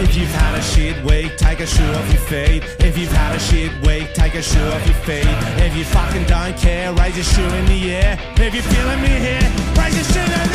If you've had a shit week, take a shoe off your feet. If you've had a shit week, take a shoe off your feet. If you fucking don't care, raise your shoe in the air. If you're feeling me here, raise your shoe in the air.